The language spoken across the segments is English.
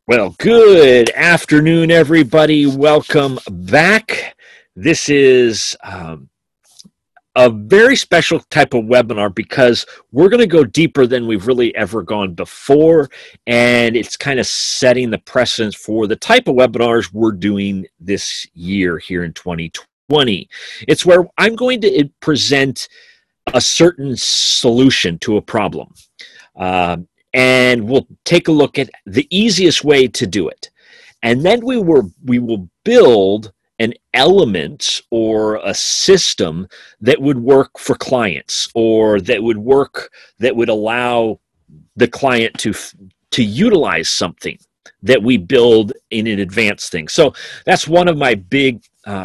Well, good afternoon, everybody. Welcome back. This is a very special type of webinar because we're going to go deeper than we've really ever gone before, and it's kind of setting the precedence for the type of webinars we're doing this year here in 2020. It's where I'm going to present a certain solution to a problem. And we'll take a look at the easiest way to do it. And then we will build an element or a system that would work for clients, or that would allow the client to utilize something that we build in an advanced thing. So that's one of my big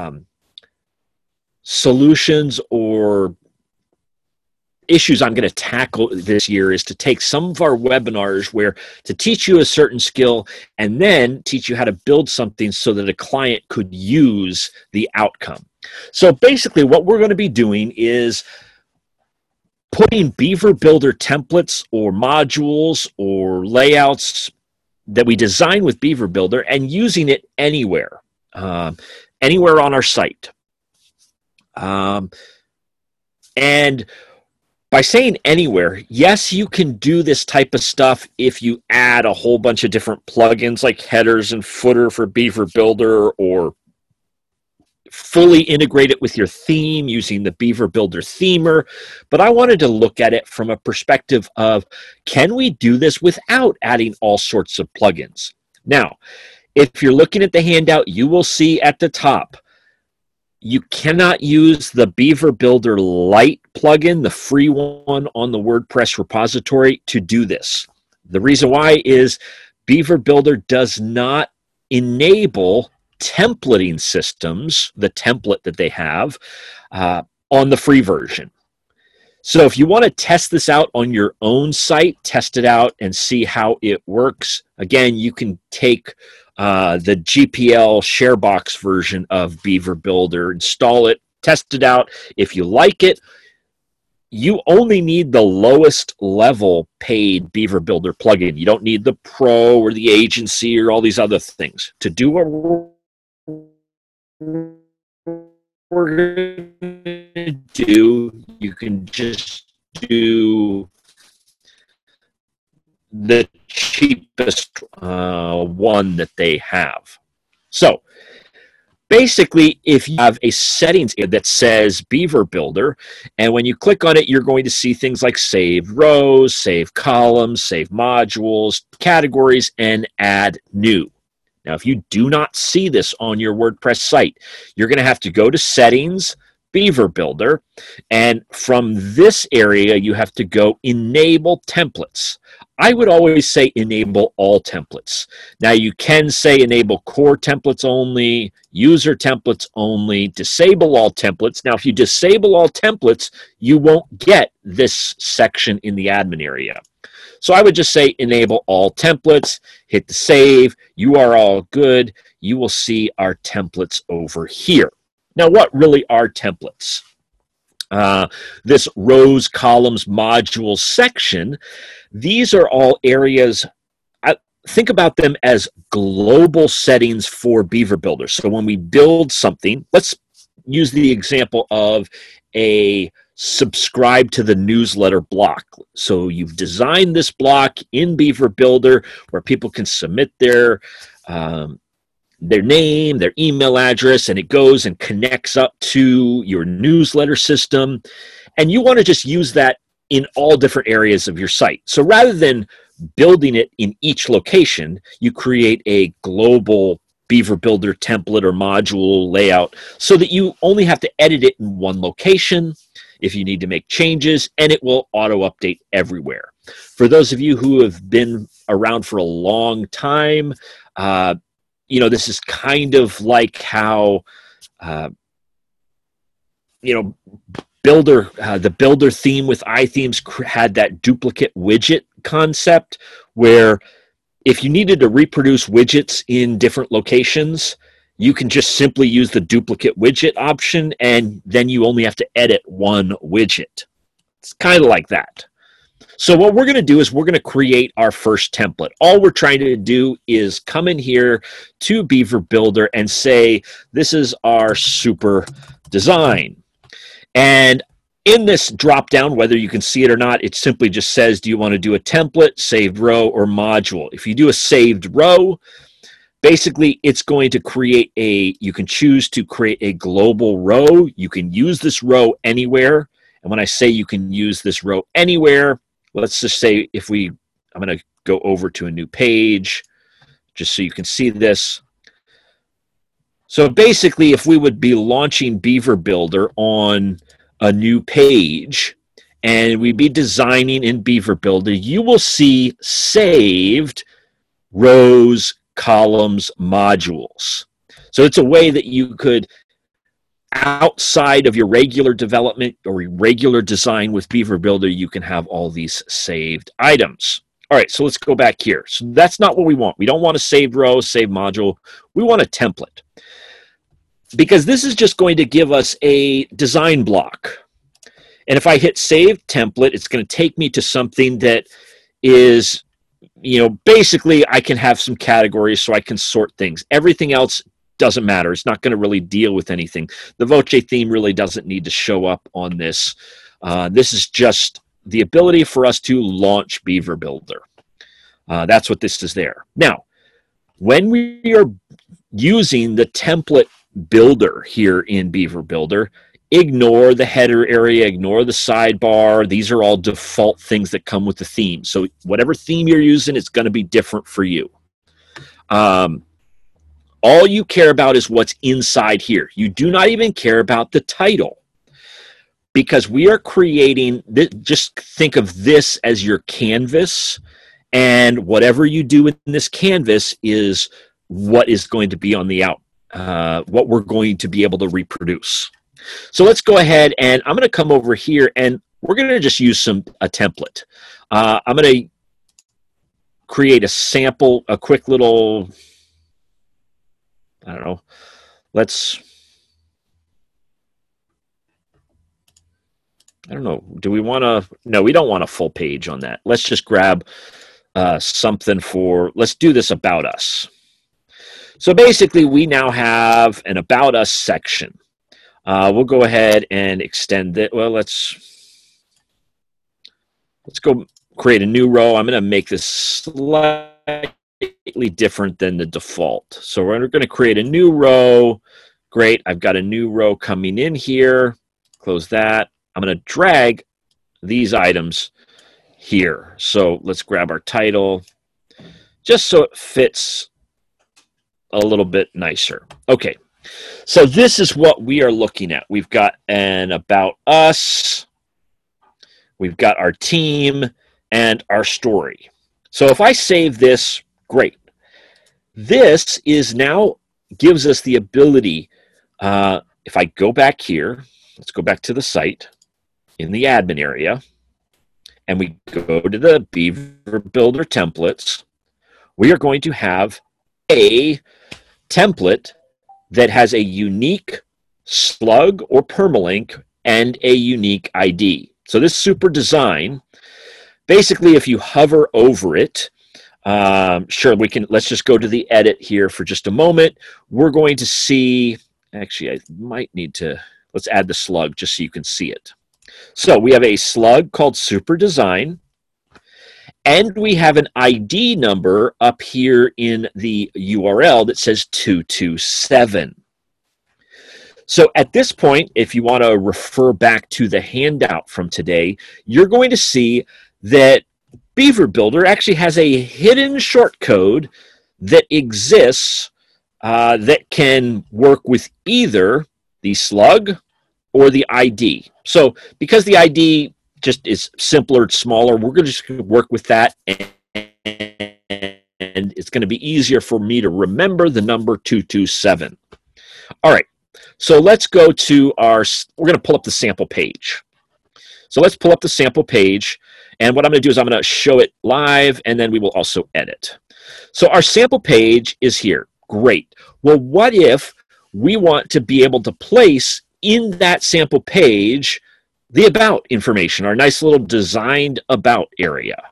solutions or issues I'm going to tackle this year, is to take some of our webinars where to teach you a certain skill and then teach you how to build something so that a client could use the outcome. So basically what we're going to be doing is putting Beaver Builder templates or modules or layouts that we design with Beaver Builder and using it anywhere on our site. And by saying anywhere, yes, you can do this type of stuff if you add a whole bunch of different plugins like headers and footer for Beaver Builder, or fully integrate it with your theme using the Beaver Builder themer. But I wanted to look at it from a perspective of, can we do this without adding all sorts of plugins? Now, if you're looking at the handout, you will see at the top, you cannot use the Beaver Builder Lite plugin, the free one on the WordPress repository, to do this. The reason why is Beaver Builder does not enable templating systems, the template that they have, on the free version. So if you want to test this out on your own site, test it out and see how it works. Again, you can take the GPL Sharebox version of Beaver Builder, install it, test it out. If you like it, you only need the lowest level paid Beaver Builder plugin. You don't need the Pro or the agency or all these other things. To do what we're going to do, you can just do the cheapest one that they have. So basically, if you have a settings that says Beaver Builder, and when you click on it, you're going to see things like save rows, save columns, save modules, categories, and add new. Now, if you do not see this on your WordPress site, you're going to have to go to Settings, Beaver Builder, and from this area, you have to go Enable Templates. I would always say enable all templates. Now, you can say enable core templates only, user templates only, disable all templates. Now, if you disable all templates, you won't get this section in the admin area. So I would just say enable all templates, hit the save, you are all good. You will see our templates over here. Now, what really are templates? This rows, columns, modules section, these are all areas. Think about them as global settings for Beaver Builder. So when we build something, let's use the example of a subscribe to the newsletter block. So you've designed this block in Beaver Builder where people can submit their name, their email address, and it goes and connects up to your newsletter system. And you want to just use that in all different areas of your site. So rather than building it in each location, you create a global Beaver Builder template or module layout so that you only have to edit it in one location if you need to make changes, and it will auto-update everywhere. For those of you who have been around for a long time, this is kind of like how, the Builder theme with iThemes had that duplicate widget concept, where if you needed to reproduce widgets in different locations, you can just simply use the duplicate widget option, and then you only have to edit one widget. It's kind of like that. So what we're going to do is we're going to create our first template. All we're trying to do is come in here to Beaver Builder and say, this is our super design. And in this drop down, whether you can see it or not, it simply just says, do you want to do a template, saved row, or module? If you do a saved row, basically it's going to create you can choose to create a global row. You can use this row anywhere. And when I say you can use this row anywhere, let's just say I'm going to go over to a new page just so you can see this. So basically, if we would be launching Beaver Builder on a new page and we'd be designing in Beaver Builder, you will see saved rows, columns, modules. So it's a way that you could, outside of your regular development or regular design with Beaver Builder, you can have all these saved items. All right, so let's go back here. So that's not what we want. We don't want a saved row, saved module. We want a template, because this is just going to give us a design block. And if I hit Save Template, it's going to take me to something that is, basically I can have some categories so I can sort things. Everything else doesn't matter. It's not going to really deal with anything. The Voce theme really doesn't need to show up on this. This is just the ability for us to launch Beaver Builder. That's what this is there. Now, when we are using the template builder here in Beaver Builder, ignore the header area, ignore the sidebar. These are all default things that come with the theme. So whatever theme you're using, it's going to be different for you. All you care about is what's inside here. You do not even care about the title, because we are creating this. Just think of this as your canvas, and whatever you do in this canvas is what is going to be on the what we're going to be able to reproduce. So let's go ahead, and I'm going to come over here, and we're going to just use a template. I'm going to create a sample, a quick little, I don't know, I don't know, do we want to, no, we don't want a full page on that. Let's just grab something let's do this About Us. So basically, we now have an About Us section. We'll go ahead and extend it. Well, let's go create a new row. I'm going to make this slightly different than the default. So we're going to create a new row. Great. I've got a new row coming in here. Close that. I'm going to drag these items here. So let's grab our title just so it fits a little bit nicer. Okay, so this is what we are looking at. We've got an About Us, we've got our team, and our story. So if I save this, great. This is now gives us the ability, if I go back here, let's go back to the site in the admin area, and we go to the Beaver Builder templates, we are going to have a template that has a unique slug or permalink and a unique ID. So this super design, basically if you hover over it, sure, let's just go to the edit here for just a moment. We're going to see, actually I might need to, let's add the slug just so you can see it. So we have a slug called super design, and we have an ID number up here in the URL that says 227. So at this point, if you want to refer back to the handout from today, you're going to see that Beaver Builder actually has a hidden shortcode that exists that can work with either the slug or the ID. So because the ID just is simpler, smaller, we're going to just work with that, and it's going to be easier for me to remember the number 227. All right, so let's go to we're going to pull up the sample page. So let's pull up the sample page, and what I'm going to do is I'm going to show it live, and then we will also edit. So our sample page is here. Great. Well, what if we want to be able to place in that sample page the about information, our nice little designed about area.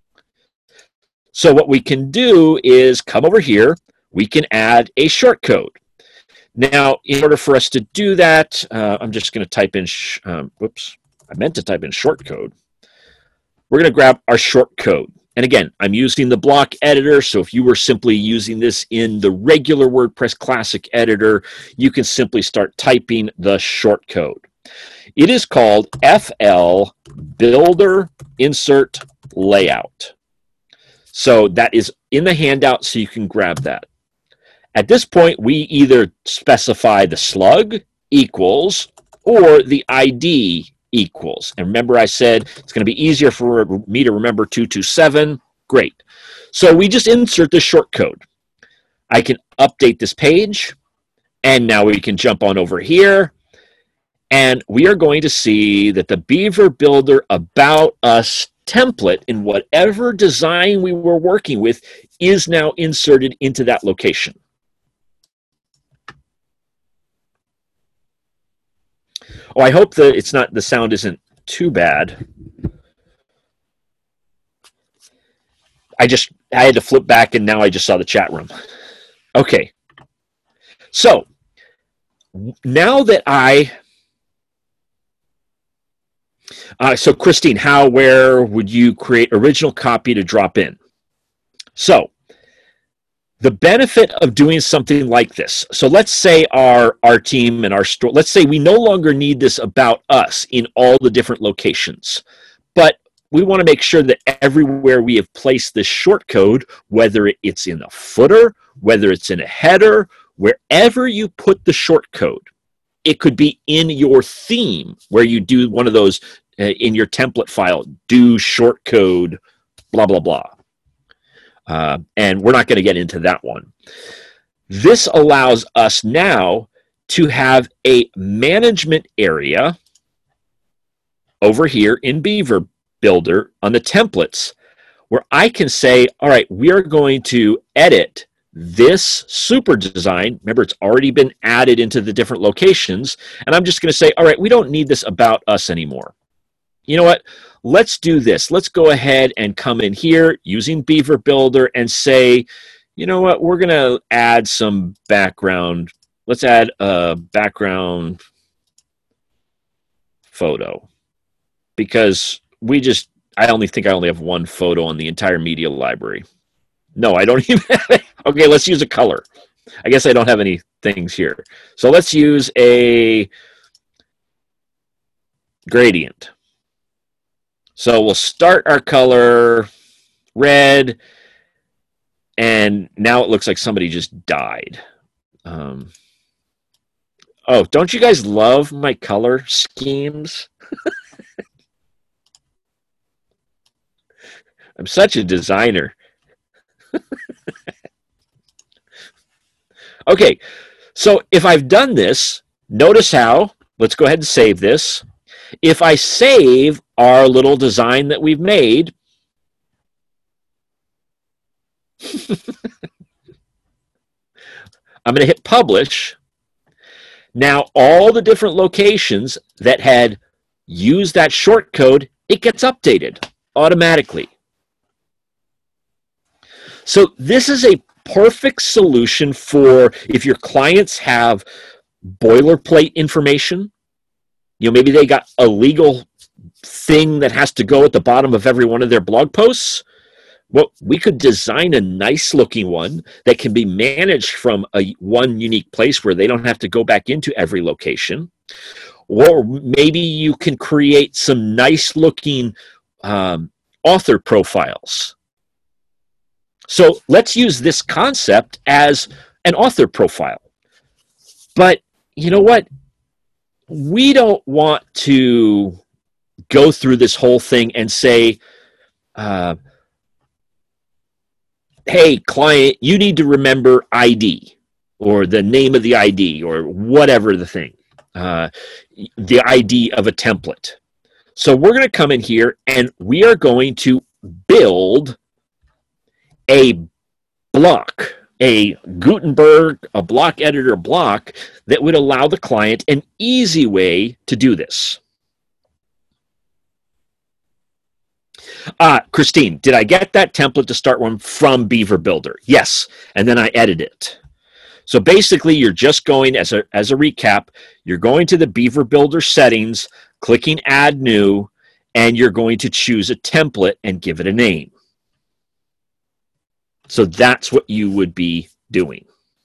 So what we can do is come over here. We can add a shortcode. Now, in order for us to do that, I'm just going to type in, whoops, I meant to type in shortcode. We're going to grab our shortcode. And again, I'm using the block editor, so if you were simply using this in the regular WordPress Classic editor, you can simply start typing the shortcode. It is called FL Builder Insert Layout. So that is in the handout, so you can grab that. At this point, we either specify the slug equals or the ID equals. And remember I said it's going to be easier for me to remember 227. Great. So we just insert the shortcode. I can update this page, and now we can jump on over here, and we are going to see that the Beaver Builder About Us template in whatever design we were working with is now inserted into that location. Oh, I hope that it's not, the sound isn't too bad. I had to flip back, and now I just saw the chat room. Okay. So now that so Christine, where would you create original copy to drop in? So the benefit of doing something like this, so let's say our team and our store, let's say we no longer need this about us in all the different locations, but we want to make sure that everywhere we have placed this shortcode, whether it's in a footer, whether it's in a header, wherever you put the shortcode, it could be in your theme where you do one of those in your template file, do shortcode, blah, blah, blah. And we're not going to get into that one. This allows us now to have a management area over here in Beaver Builder on the templates where I can say, all right, we are going to edit this super design. Remember, it's already been added into the different locations. And I'm just going to say, all right, we don't need this about us anymore. You know what? Let's do this. Let's go ahead and come in here using Beaver Builder and say, you know what? We're going to add some background. Let's add a background photo because I only have one photo on the entire media library. No, I don't even have it. Okay, let's use a color. I guess I don't have any things here. So let's use a gradient. So we'll start our color red, and now it looks like somebody just died. Oh, don't you guys love my color schemes? I'm such a designer. Okay, so if I've done this, notice how, let's go ahead and save this. If I save our little design that we've made, I'm going to hit publish. Now all the different locations that had used that shortcode, it gets updated automatically. So this is a perfect solution for if your clients have boilerplate information. You know, maybe they got a legal thing that has to go at the bottom of every one of their blog posts. Well, we could design a nice looking one that can be managed from one unique place where they don't have to go back into every location. Or maybe you can create some nice looking author profiles. So let's use this concept as an author profile. But you know what? We don't want to go through this whole thing and say, hey, client, you need to remember ID or the name of the ID or whatever the thing, the ID of a template. So we're going to come in here and we are going to build a block, a Gutenberg, a block editor block that would allow the client an easy way to do this. Christine, did I get that template to start one from Beaver Builder? Yes, and then I edit it. So basically, you're just going, as a recap, you're going to the Beaver Builder settings, clicking Add New, and you're going to choose a template and give it a name. So that's what you would be doing.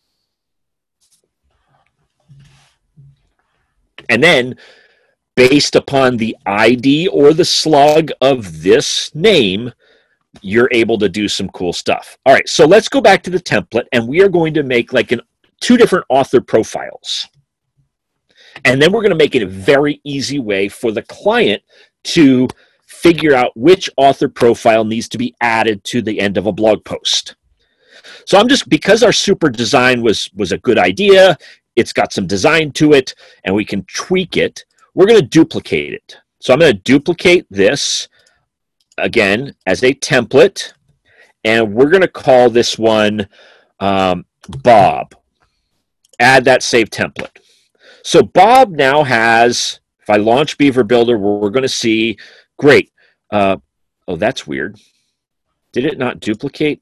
And then, based upon the ID or the slug of this name, you're able to do some cool stuff. All right, so let's go back to the template, and we are going to make like two different author profiles. And then we're going to make it a very easy way for the client to figure out which author profile needs to be added to the end of a blog post. So I'm just, because our super design was a good idea, it's got some design to it, and we can tweak it, we're going to duplicate it. So I'm going to duplicate this, again, as a template, and we're going to call this one Bob. Add that save template. So Bob now has, if I launch Beaver Builder, we're going to see, great. Oh, that's weird. Did it not duplicate?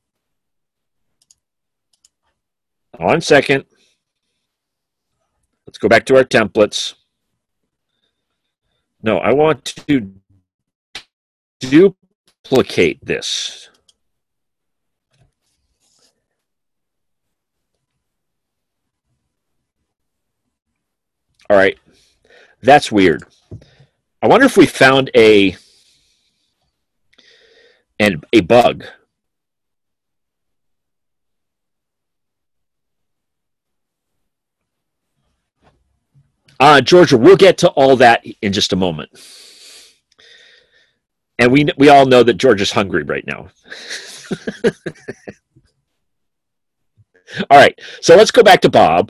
1 second. Let's go back to our templates. No, I want to duplicate this. All right, that's weird. I wonder if we found a bug. Georgia, we'll get to all that in just a moment. And we all know that Georgia's hungry right now. All right, so let's go back to Bob.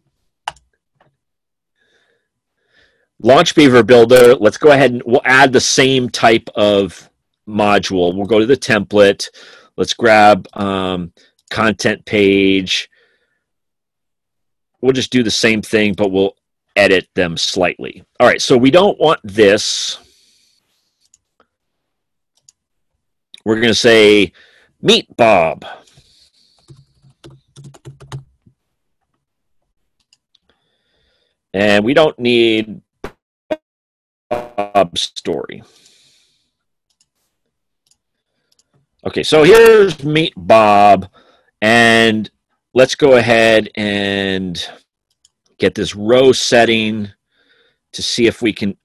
Launch Beaver Builder. Let's go ahead and we'll add the same type of module. We'll go to the template. Let's grab content page. We'll just do the same thing, but we'll edit them slightly. All right, so we don't want this. We're going to say, meet Bob. And we don't need Bob's story. Okay, so here's meet Bob, and let's go ahead and get this row setting to see if we can,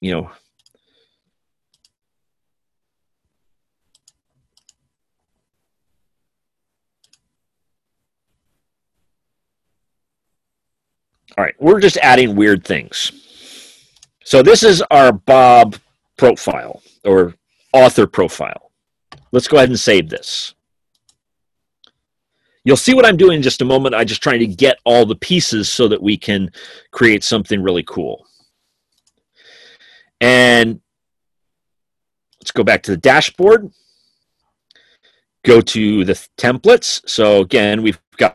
all right, we're just adding weird things. So this is our Bob profile or author profile. Let's go ahead and save this. You'll see what I'm doing in just a moment. I'm just trying to get all the pieces so that we can create something really cool. And let's go back to the dashboard. Go to the templates. So again, we've got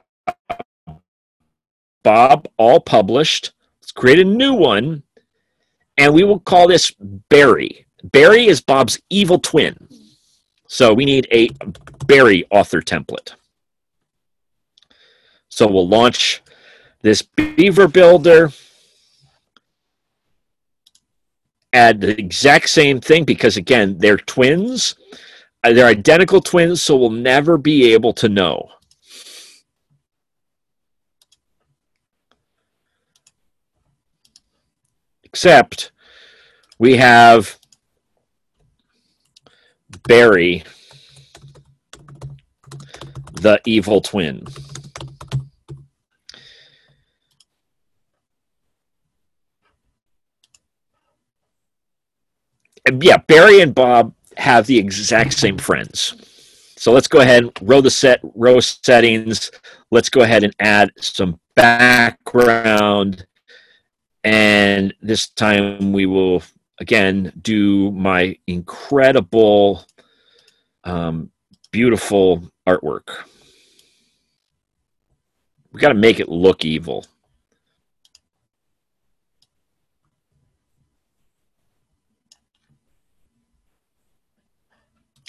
Bob all published. Let's create a new one. And we will call this Barry. Barry is Bob's evil twin. So we need a Barry author template. So we'll launch this Beaver Builder. Add the exact same thing because, again, they're twins. They're identical twins, so we'll never be able to know. Except we have Barry, the evil twin. And yeah, Barry and Bob have the exact same friends. So let's go ahead, row settings. Let's go ahead and add some background. And this time we will, again, do my incredible, beautiful artwork. We got to make it look evil.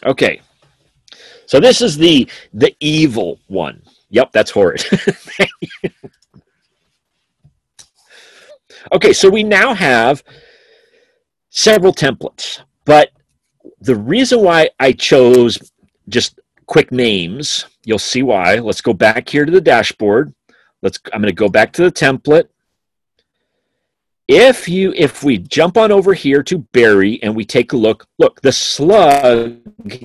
Okay. So this is the evil one. Yep, that's horrid. Okay, so we now have several templates, but the reason why I chose just quick names, you'll see why. Let's go back here to the dashboard. I'm going to go back to the template. If we jump on over here to Barry and we take a look, the slug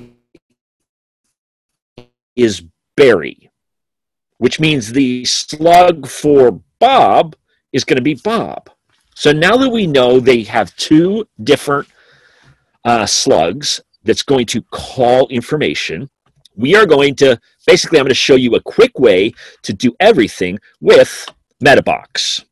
is Barry, which means the slug for Bob is going to be Bob. So now that we know they have two different slugs that's going to call information, we are going to, basically I'm going to show you a quick way to do everything with MetaBox.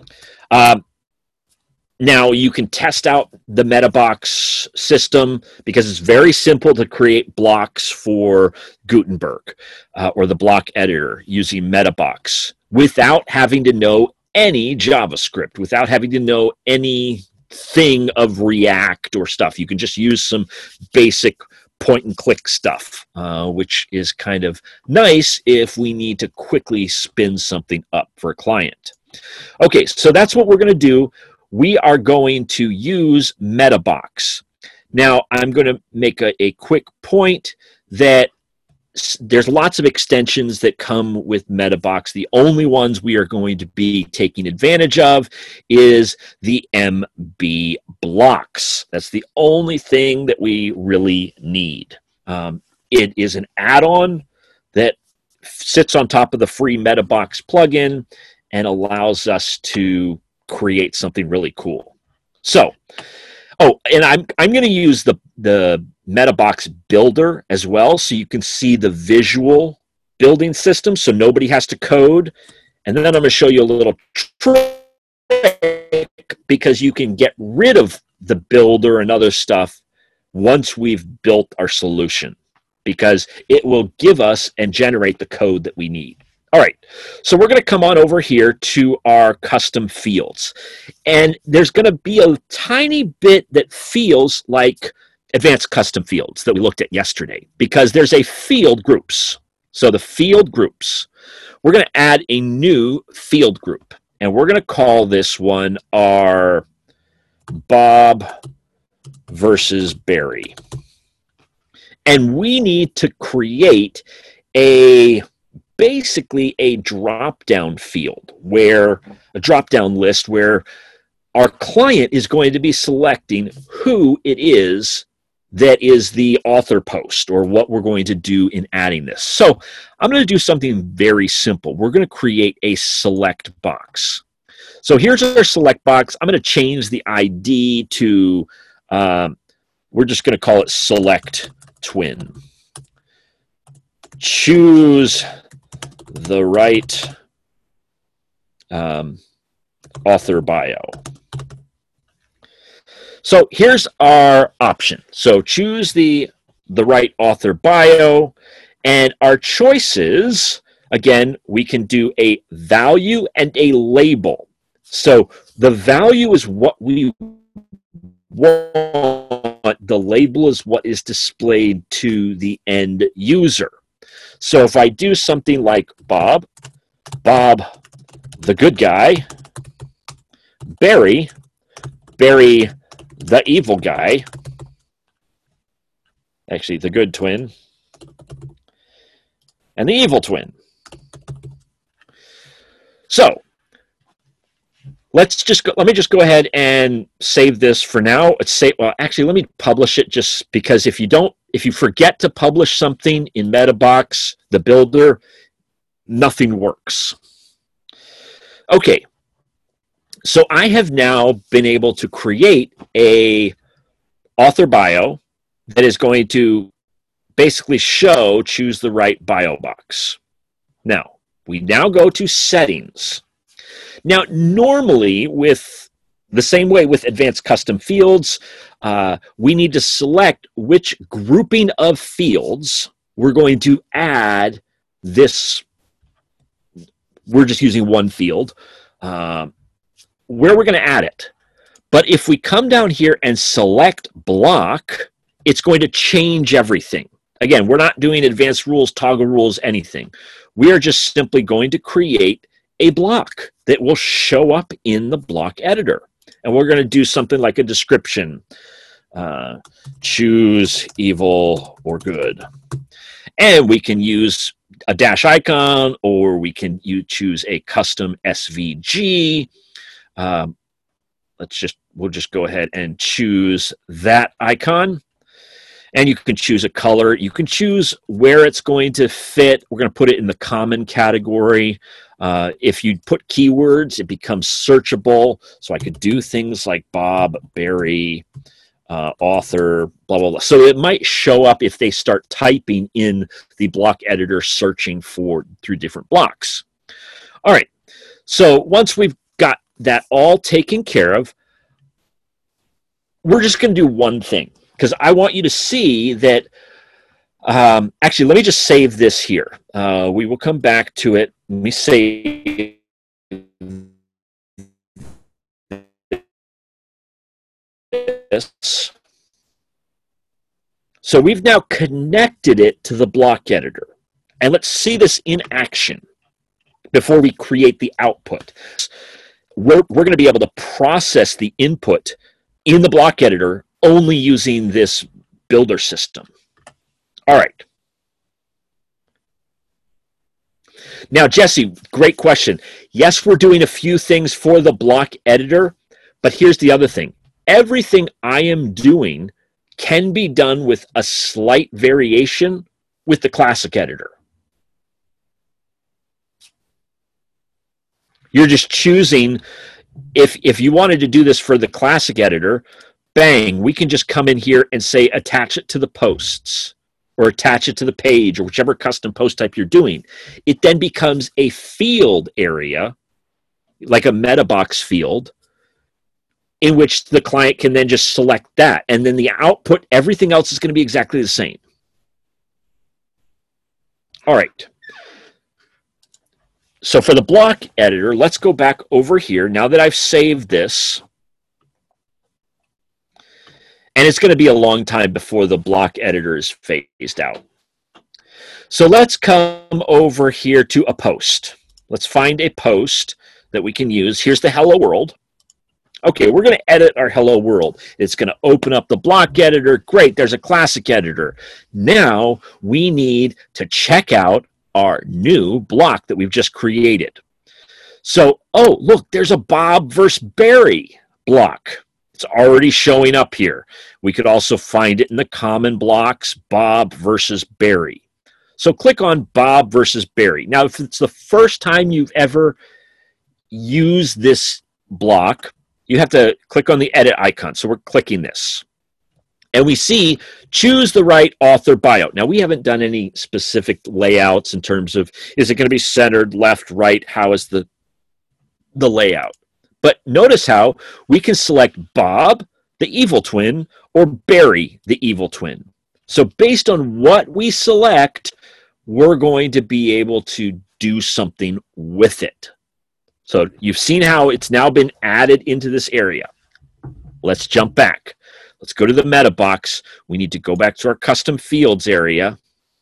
Now you can test out the MetaBox system because it's very simple to create blocks for Gutenberg or the block editor using MetaBox without having to know any JavaScript, without having to know anything of React or stuff. You can just use some basic point and click stuff, which is kind of nice if we need to quickly spin something up for a client. Okay, so that's what we're going to do. We are going to use MetaBox. Now, I'm going to make a quick point that there's lots of extensions that come with MetaBox. The only ones we are going to be taking advantage of is the MB blocks. That's the only thing that we really need. It is an add-on that sits on top of the free MetaBox plugin and allows us to create something really cool. So, and I'm going to use the MetaBox builder as well, so you can see the visual building system, so nobody has to code. And then I'm going to show you a little trick because you can get rid of the builder and other stuff once we've built our solution, because it will give us and generate the code that we need. All right, so we're going to come on over here to our custom fields. And there's going to be a tiny bit that feels like advanced custom fields that we looked at yesterday, because there's a field groups. So the field groups, we're going to add a new field group. And we're going to call this one our Bob versus Barry. And we need to create basically a drop-down field, where a drop-down list where our client is going to be selecting who it is that is the author post, or what we're going to do in adding this. So I'm going to do something very simple. We're going to create a select box. So here's our select box. I'm going to change the ID to, we're just going to call it select twin. Choose the right author bio. So here's our option. So choose the right author bio, and our choices, again, we can do a value and a label. So the value is what we want. The label is what is displayed to the end user. So if I do something like Bob the good guy, Barry the evil guy, actually the good twin, and the evil twin. So let me just go ahead and save this for now. Actually, let me publish it, just because if you forget to publish something in MetaBox, the builder, nothing works. Okay, so I have now been able to create a author bio that is going to basically choose the right bio box. Now, we now go to settings. Now, normally, with the same way with advanced custom fields, we need to select which grouping of fields we're going to add this. We're just using one field, where we're going to add it. But if we come down here and select block, it's going to change everything. Again, we're not doing advanced rules, toggle rules, anything. We are just simply going to create a block that will show up in the block editor. And we're going to do something like a description. Choose evil or good. And we can use a dash icon, or we can choose a custom SVG. We'll just go ahead and choose that icon. And you can choose a color. You can choose where it's going to fit. We're going to put it in the common category. If you put keywords, it becomes searchable. So I could do things like Bob, Barry, author, blah, blah, blah. So it might show up if they start typing in the block editor, searching through different blocks. All right. So once we've got that all taken care of, we're just going to do one thing, because I want you to see that. Actually, let me just save this here. We will come back to it. Let me save this. So we've now connected it to the block editor. And let's see this in action before we create the output. We're going to be able to process the input in the block editor only using this builder system. All right. Now, Jesse, great question. Yes, we're doing a few things for the block editor, but here's the other thing. Everything I am doing can be done with a slight variation with the classic editor. You're just choosing, if you wanted to do this for the classic editor, bang, we can just come in here and say attach it to the posts or attach it to the page or whichever custom post type you're doing. It then becomes a field area, like a meta box field, in which the client can then just select that. And then the output, everything else is going to be exactly the same. All right. So for the block editor, let's go back over here. Now that I've saved this, and it's going to be a long time before the block editor is phased out. So let's come over here to a post. Let's find a post that we can use. Here's the hello world. Okay, we're going to edit our hello world. It's going to open up the block editor. Great, there's a classic editor. Now we need to check out our new block that we've just created. So, oh, look, there's a Bob versus Barry block. It's already showing up here. We could also find it in the common blocks, Bob versus Barry. So click on Bob versus Barry. Now, if it's the first time you've ever used this block, you have to click on the edit icon. So we're clicking this. And we see choose the right author bio. Now, we haven't done any specific layouts in terms of, is it going to be centered, left, right? How is the layout? But notice how we can select Bob, the evil twin, or Barry, the evil twin. So based on what we select, we're going to be able to do something with it. So you've seen how it's now been added into this area. Let's jump back. Let's go to the meta box. We need to go back to our custom fields area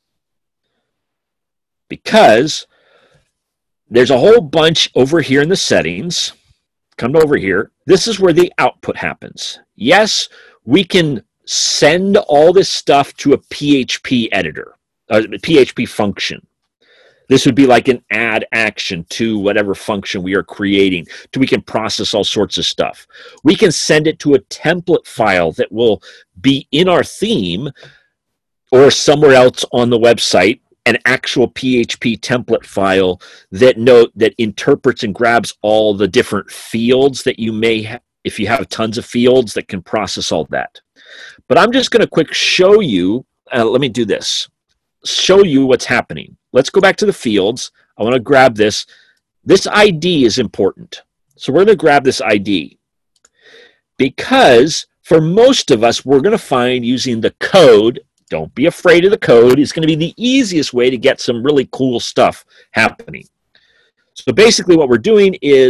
because there's a whole bunch over here in the settings. Come over here. This is where the output happens. Yes, we can send all this stuff to a PHP editor, a PHP function. This would be like an add action to whatever function we are creating. We can process all sorts of stuff. We can send it to a template file that will be in our theme or somewhere else on the website, an actual PHP template file that interprets and grabs all the different fields that you may have, if you have tons of fields that can process all that. But I'm just going to quick show you, let me do this, show you what's happening. Let's go back to the fields. I want to grab this. This ID is important. So we're going to grab this ID because for most of us, we're going to find using the code, don't be afraid of the code, is going to be the easiest way to get some really cool stuff happening. So basically what we're doing is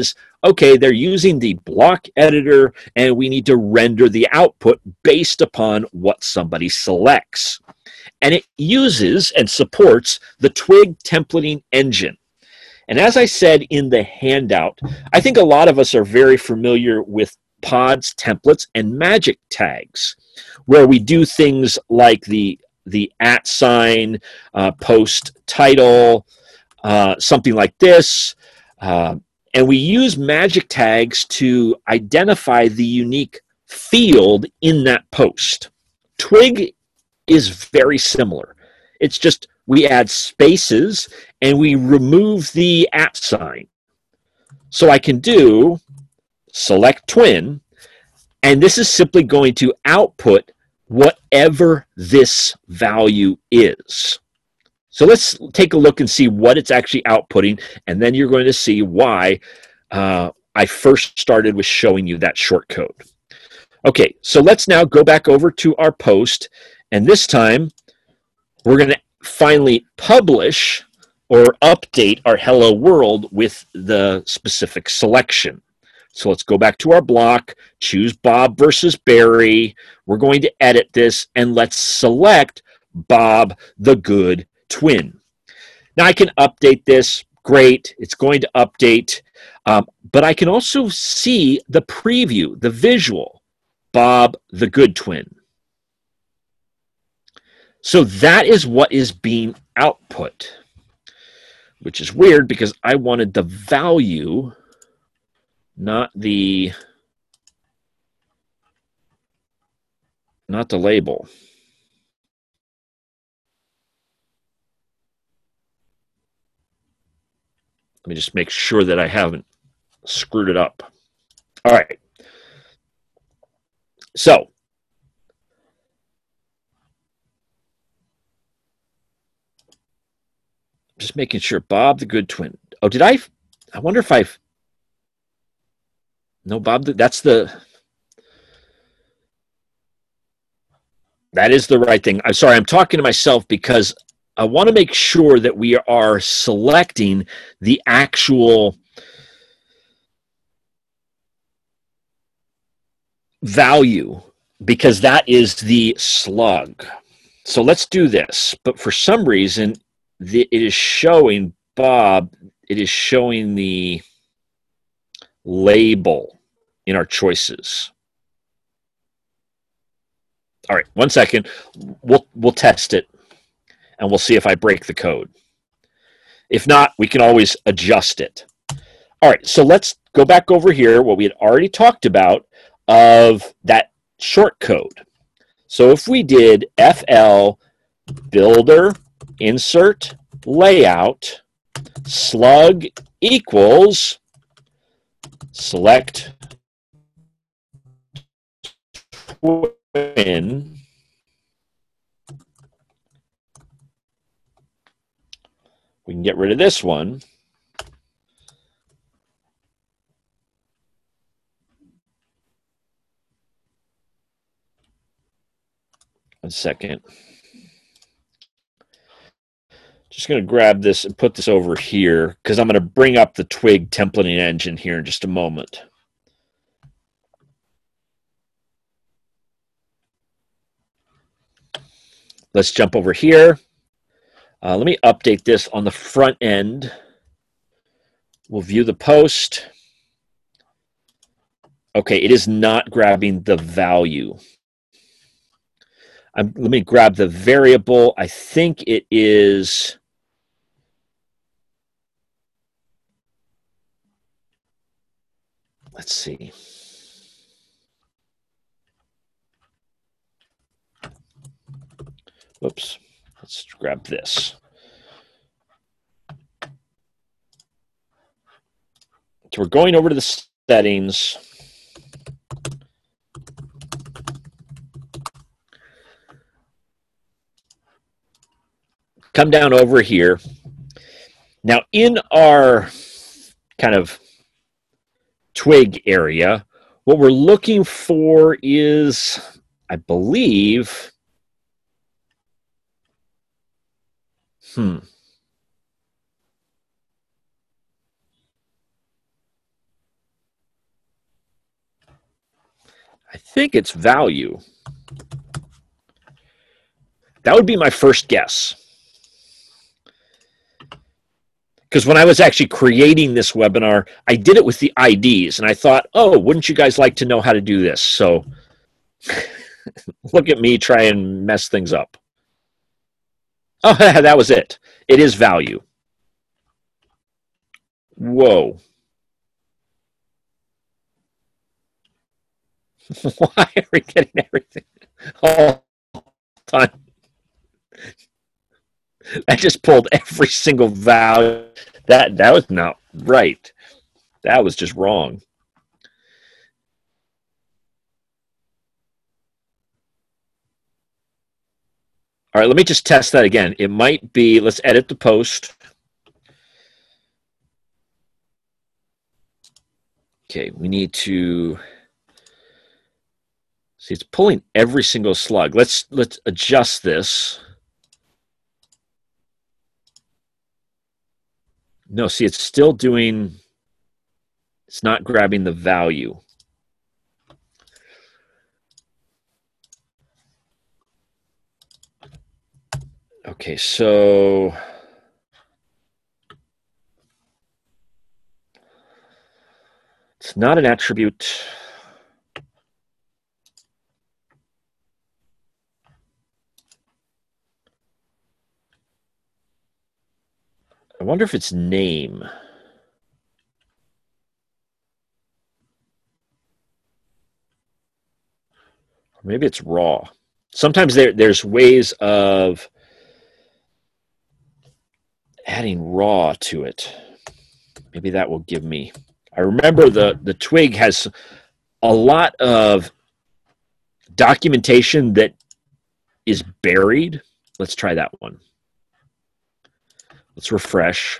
okay, they're using the block editor and we need to render the output based upon what somebody selects. And it uses and supports the Twig templating engine. And as I said in the handout, I think a lot of us are very familiar with pods, templates, and magic tags, where we do things like the @ sign, post title, something like this. And we use magic tags to identify the unique field in that post. Twig is very similar. It's just we add spaces and we remove the @ sign. So I can do select twin, and this is simply going to output whatever this value is. So let's take a look and see what it's actually outputting, and then you're going to see why I first started with showing you that short code. Okay, so let's now go back over to our post, and this time we're going to finally publish or update our hello world with the specific selection. So let's go back to our block, choose Bob versus Barry. We're going to edit this, and let's select Bob the Good Twin. Now I can update this. Great, it's going to update. But I can also see the preview, the visual, Bob the Good Twin. So that is what is being output, which is weird because I wanted the value, not the label. Let me just make sure that I haven't screwed it up. All right. So just making sure Bob the Good Twin. Oh, did I wonder if I've. No, Bob, that is the right thing. I'm sorry, I'm talking to myself because I want to make sure that we are selecting the actual value, because that is the slug. So let's do this. But for some reason, it is showing Bob, it is showing the label in our choices. All right, 1 second. We'll test it, and we'll see if I break the code. If not, we can always adjust it. All right, so let's go back over here, what we had already talked about of that short code. So if we did FL builder insert layout slug equals select twin, we can get rid of this one. One second. Just going to grab this and put this over here because I'm going to bring up the Twig templating engine here in just a moment. Let's jump over here. Let me update this on the front end. We'll view the post. Okay, it is not grabbing the value. Let me grab the variable. I think it is. Let's see. Whoops. Let's grab this. So we're going over to the settings. Come down over here. Now in our kind of Twig area, what we're looking for is, I believe, I'm I think it's value. That would be my first guess. Because when I was actually creating this webinar, I did it with the IDs, and I thought, oh, wouldn't you guys like to know how to do this? So look at me try and mess things up. Oh, that was it. It is value. Whoa. Why are we getting everything all the time? I just pulled every single value. That was not right. That was just wrong. All right, let me just test that again. It might be, let's edit the post. Okay, we need to see, it's pulling every single slug. Let's adjust this. No, see, it's still doing, it's not grabbing the value. Okay, so it's not an attribute. I wonder if it's name. Or maybe it's raw. Sometimes there's ways of adding raw to it. Maybe that will give me. I remember the twig has a lot of documentation that is buried. Let's try that one. Let's refresh.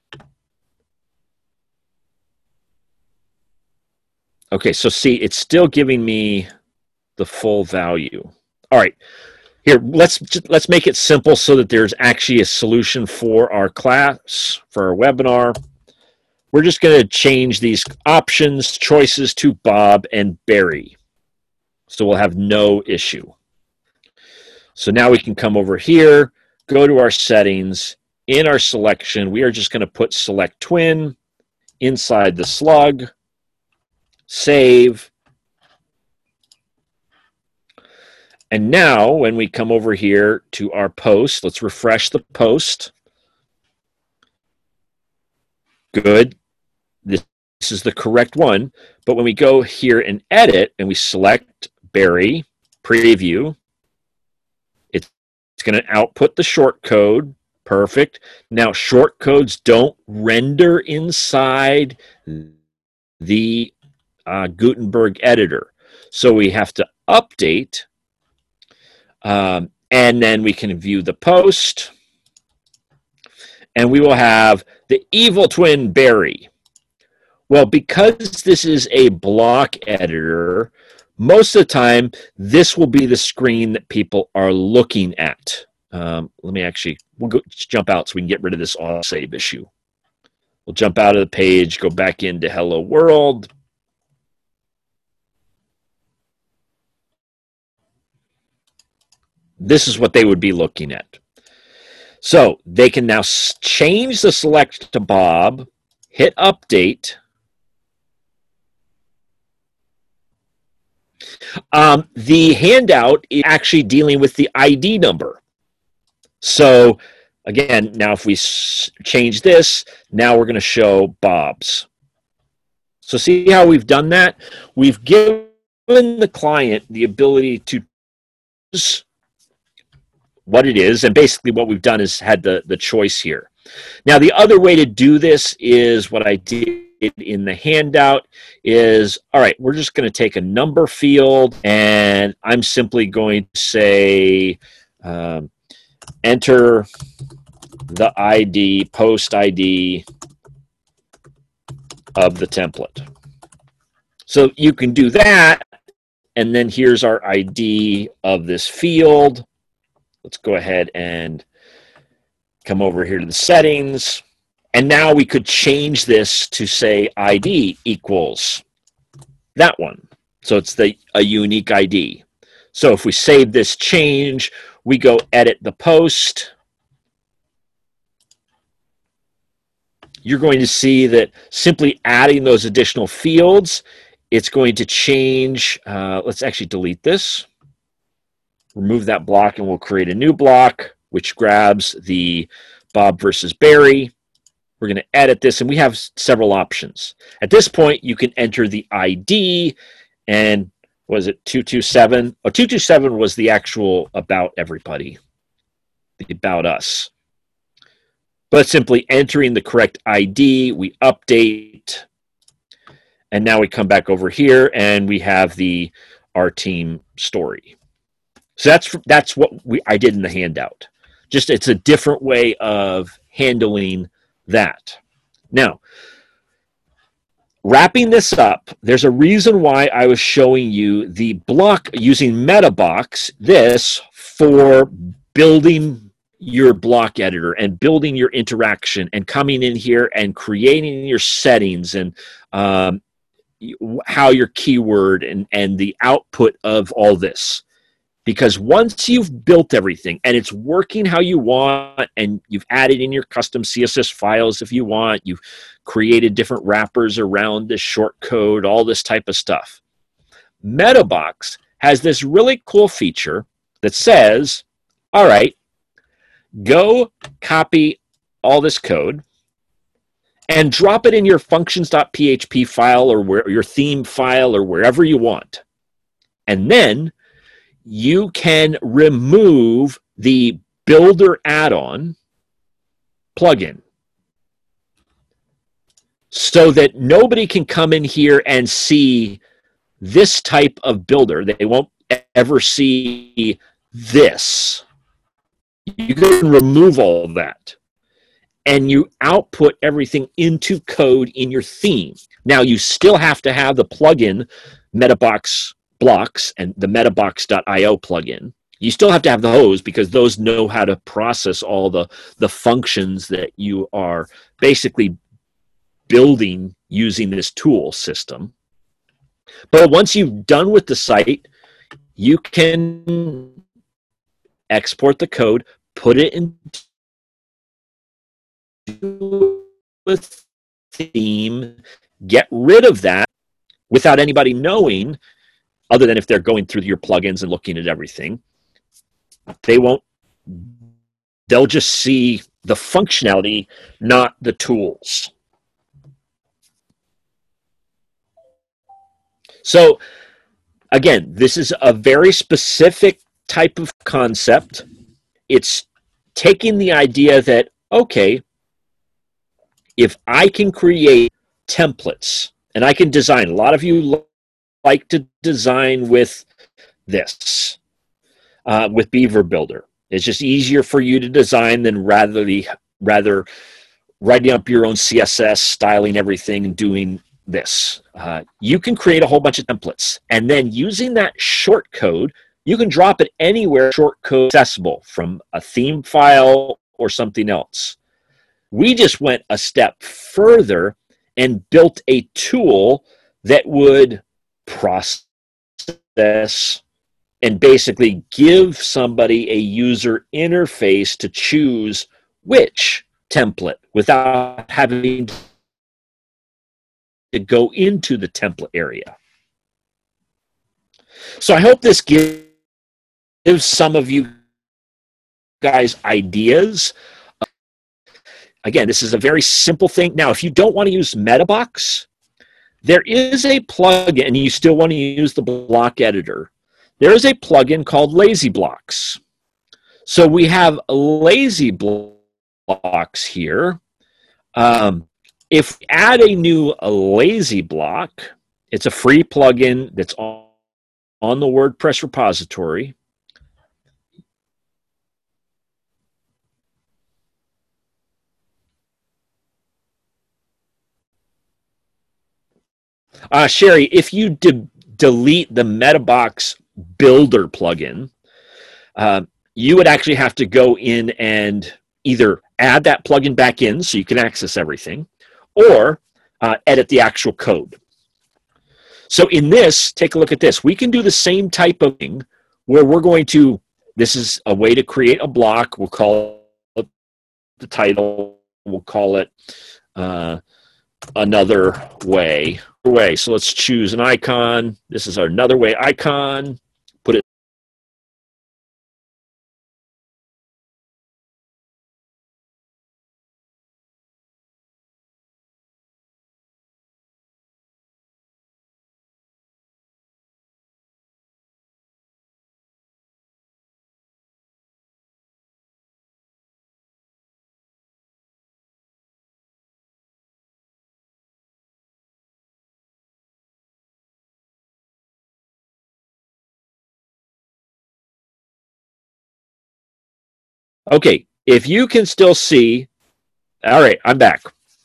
Okay, so see, it's still giving me the full value. All right, here, let's make it simple so that there's actually a solution for our class, for our webinar. We're just going to change these options, choices to Bob and Barry. So we'll have no issue. So now we can come over here, go to our settings. In our selection, we are just going to put select twin inside the slug, save. And now when we come over here to our post, let's refresh the post. Good. This is the correct one. But when we go here and edit and we select Barry, preview, it's going to output the short code. Perfect. Now, short codes don't render inside the Gutenberg editor. So we have to update, and then we can view the post, and we will have the evil twin Barry. Well, because this is a block editor, most of the time, this will be the screen that people are looking at. Let me actually, we'll go jump out so we can get rid of this autosave issue. We'll jump out of the page, go back into Hello World. This is what they would be looking at. So they can now change the select to Bob, hit update. The handout is actually dealing with the ID number. So again, now if we change this, now we're going to show Bob's. So see how we've done that? We've given the client the ability to choose what it is, and basically what we've done is had the choice here. Now the other way to do this is what I did in the handout is, all right, we're just going to take a number field, and I'm simply going to say enter the ID, post ID of the template. So you can do that, and then here's our ID of this field. Let's go ahead and come over here to the settings. And now we could change this to say ID equals that one. So it's a unique ID. So if we save this change, we go edit the post, you're going to see that simply adding those additional fields, it's going to change. Let's actually delete this. Remove that block, and we'll create a new block, which grabs the Bob versus Barry. We're going to edit this, and we have several options. At this point, you can enter the ID, and was it 227? Oh, 227 was the actual about everybody, the about us. But simply entering the correct ID, we update, and now we come back over here, and we have our team story. So that's what I did in the handout. Just it's a different way of handling that. Now, wrapping this up, there's a reason why I was showing you the block using MetaBox, this for building your block editor and building your interaction and coming in here and creating your settings and how your keyword and the output of all this. Because once you've built everything and it's working how you want, and you've added in your custom CSS files if you want, you've created different wrappers around this short code, all this type of stuff. MetaBox has this really cool feature that says, all right, go copy all this code and drop it in your functions.php file or your theme file or wherever you want. And then you can remove the Builder add-on plugin so that nobody can come in here and see this type of builder. They won't ever see this. You can remove all of that, and you output everything into code in your theme. Now, you still have to have the plugin MetaBox blocks and the metabox.io plugin. You still have to have those because those know how to process all the functions that you are basically building using this tool system. But once you've done with the site, you can export the code, put it into a theme, get rid of that without anybody knowing, other than if they're going through your plugins and looking at everything. They'll just see the functionality, not the tools. So again, this is a very specific type of concept. It's taking the idea that, okay, if I can create templates and I can design, a lot of you like to design with this, with Beaver Builder. It's just easier for you to design than rather writing up your own CSS, styling everything, and doing this. You can create a whole bunch of templates, and then using that short code, you can drop it anywhere short code accessible from a theme file or something else. We just went a step further and built a tool that would process and basically give somebody a user interface to choose which template without having to go into the template area. So I hope this gives some of you guys ideas. Again, this is a very simple thing. Now, if you don't want to use MetaBox, there is a plugin, and you still want to use the block editor. There is a plugin called Lazy Blocks. So we have Lazy Blocks here. If we add a new Lazy Block, it's a free plugin that's on the WordPress repository. Sherry, if you delete the MetaBox Builder plugin, you would actually have to go in and either add that plugin back in so you can access everything, or edit the actual code. So in this, take a look at this. We can do the same type of thing where we're going to, this is a way to create a block. We'll call it the title. We'll call it another way. So let's choose an icon. This is our another way icon. Put it. Okay, if you can still see, all right, I'm back.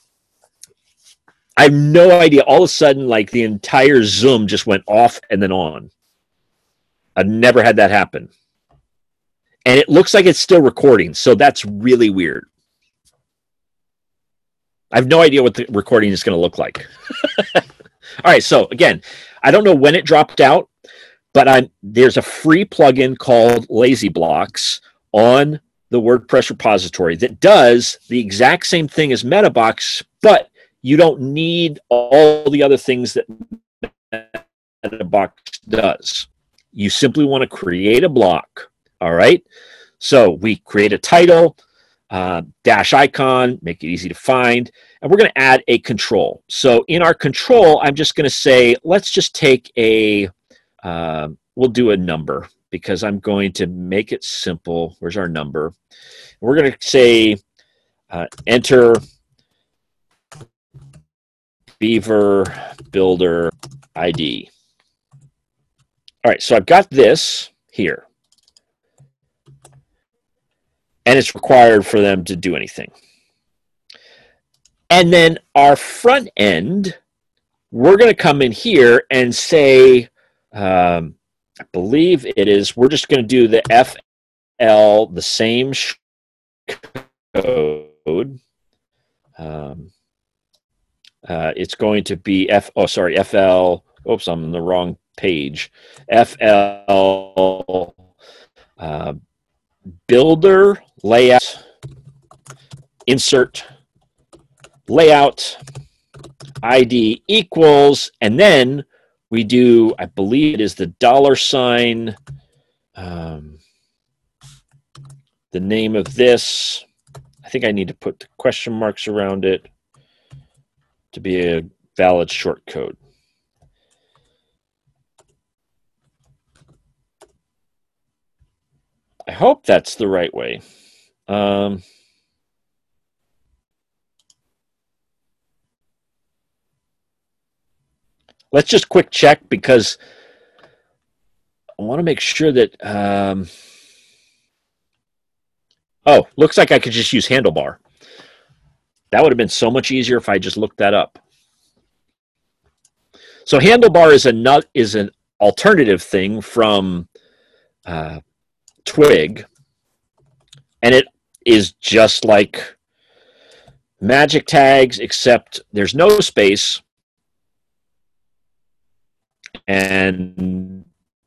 I have no idea. All of a sudden, like the entire Zoom just went off and then on. I've never had that happen. And it looks like it's still recording, so that's really weird. I have no idea what the recording is going to look like. All right, so again, I don't know when it dropped out, but there's a free plugin called Lazy Blocks on the WordPress repository that does the exact same thing as MetaBox, but you don't need all the other things that MetaBox does. You simply want to create a block, all right? So we create a title, dash icon, make it easy to find, and we're going to add a control. So in our control, I'm just going to say, let's just take a, we'll do a number because I'm going to make it simple. Where's our number? We're going to say enter Beaver Builder ID. All right, so I've got this here. And it's required for them to do anything. And then our front end, we're going to come in here and say, I believe it is, we're just going to do the FL, the same code. It's going to be FL, oops, I'm on the wrong page. FL builder layout, insert layout ID equals, and then we do, I believe it is the $, the name of this. I think I need to put the question marks around it to be a valid short code. I hope that's the right way. Let's just quick check because I want to make sure that, oh, looks like I could just use handlebar. That would have been so much easier if I just looked that up. So handlebar is an alternative thing from Twig, and it is just like magic tags, except there's no space and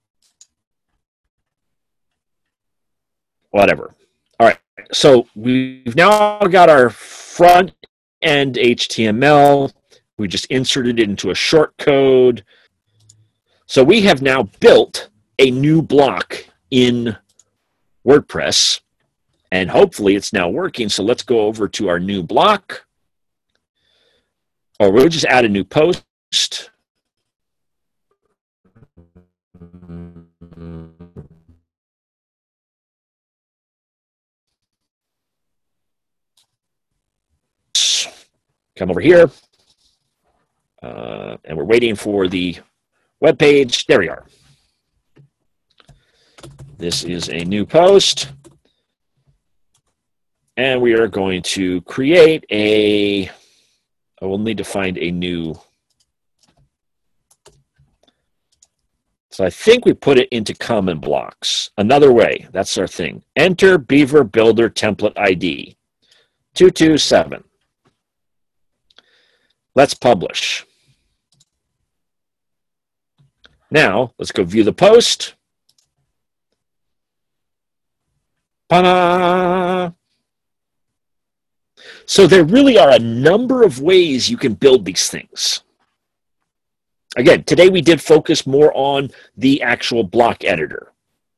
whatever. All right, so we've now got our front end HTML. We just inserted it into a short code. So we have now built a new block in WordPress, and hopefully it's now working. So let's go over to our new block, or we'll just add a new post. Come over here, and we're waiting for the web page. There we are. This is a new post, and we are going to create I will need to find a new. So I think we put it into common blocks. Another way, that's our thing. Enter Beaver Builder Template ID, 227. Let's publish. Now, let's go view the post. Ta-da! So there really are a number of ways you can build these things. Again, today we did focus more on the actual block editor.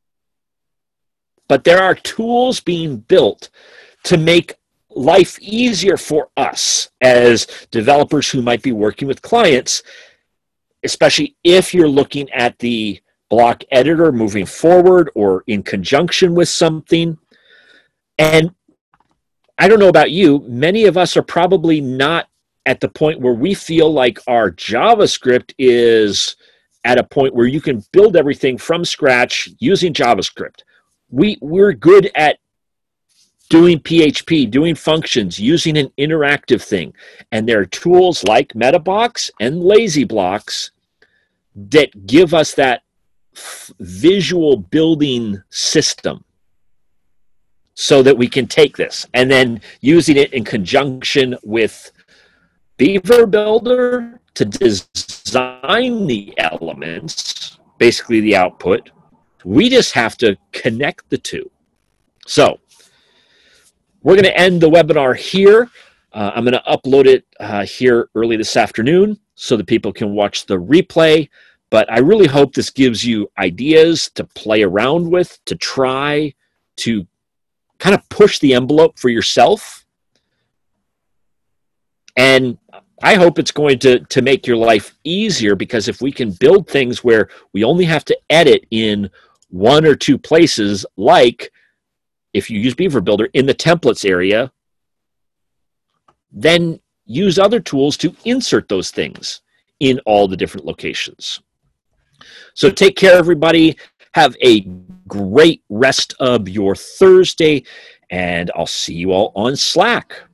But there are tools being built to make life easier for us as developers who might be working with clients, especially if you're looking at the block editor moving forward or in conjunction with something. And I don't know about you, many of us are probably not at the point where we feel like our JavaScript is at a point where you can build everything from scratch using JavaScript. We're good at doing PHP, doing functions, using an interactive thing. And there are tools like MetaBlocks and LazyBlocks that give us that visual building system so that we can take this and then using it in conjunction with Beaver Builder to design the elements, basically the output. We just have to connect the two. So we're going to end the webinar here. I'm going to upload it here early this afternoon so that people can watch the replay. But I really hope this gives you ideas to play around with, to try to kind of push the envelope for yourself. And I hope it's going to make your life easier, because if we can build things where we only have to edit in one or two places, like if you use Beaver Builder in the templates area, then use other tools to insert those things in all the different locations. So take care, everybody. Have a great rest of your Thursday, and I'll see you all on Slack.